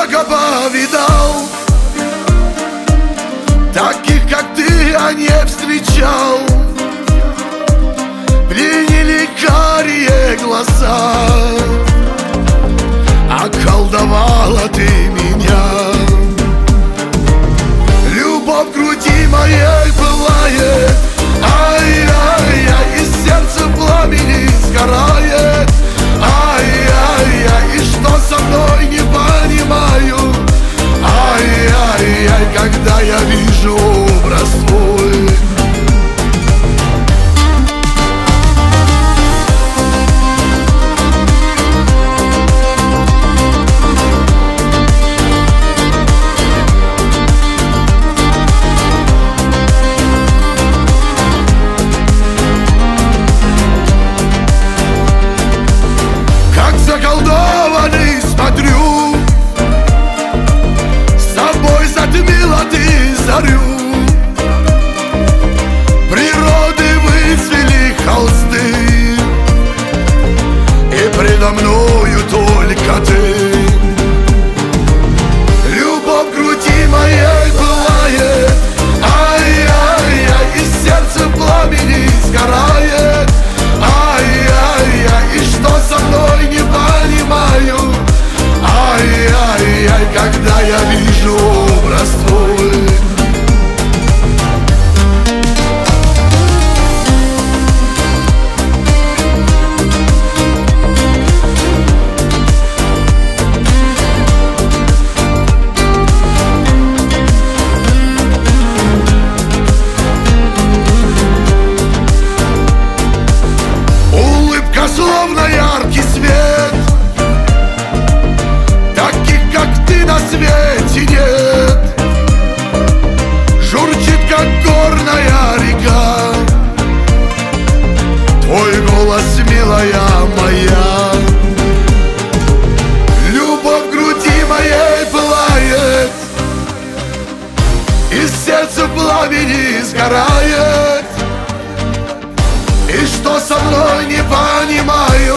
много повидал, таких, как ты, я не встречал. Пленили карие глаза, околдовала ты меня. Любовь в груди моей пылает, ай-яй-яй, и сердце в пламени сгорает. Ай-яй-яй, и что со мной, не понимаю. Ай-яй-яй, когда я вижу образ твой. Заколдованный смотрю, с собой затмила ты зарю. Природы выцвели холсты, и предо мною только ты. Любовь в груди моей пылает, ай-яй-яй, и сердце в пламени сгорает. Ай-яй-яй, и что со мной, не понимаю. Ай-яй-яй, когда я вижу образ твой. Улыбка словно яркий свет, таких, как ты, на свете нет. Журчит, как горная река, твой голос, милая моя. Любовь в груди моей пылает, и сердце в пламени сгорает. И что со мной, не понимаю,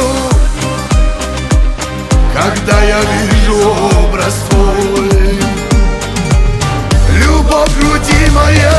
когда я вижу образ твой. Любовь в груди моей